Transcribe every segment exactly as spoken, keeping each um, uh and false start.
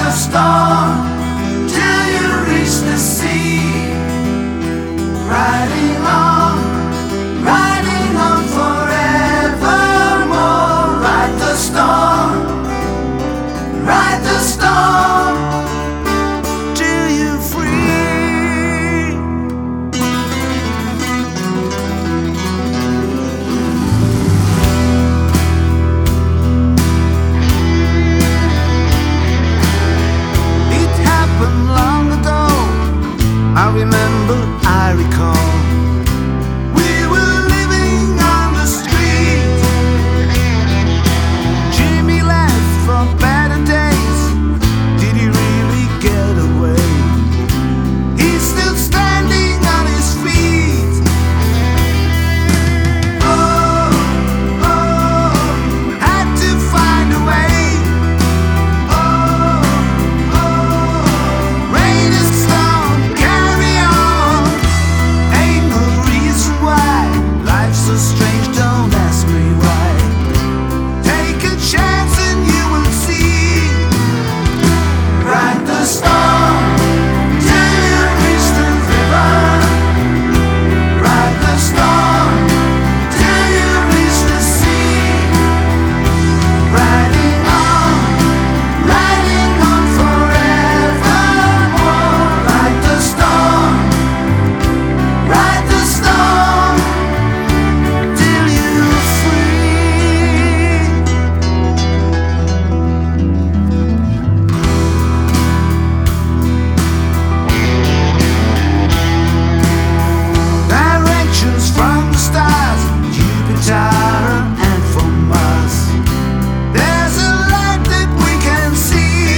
the storm till you reach the sea. Riding on, riding on forevermore. Ride the storm, ride the storm till you're free. It happened long ago, I remember, I recall. We were living on the street. Jimmy left for better days. Did he really get away? He's still standing on his feet. Oh, oh, had to find a way. Oh, oh, rain and storm, carry on. Ain't no reason why life's so strange, don't ask me why. Take a chance and you will see. Ride the storm till you reach the river. Ride the storm till you reach the sea. Riding on, riding on forevermore. Ride the storm, ride the storm till you're free. Directions from the stars, Jupiter and from Mars. There's a light that we can see.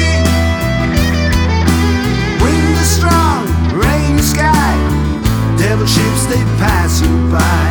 Wind is strong, rainy sky. Devil ships, they pass you by.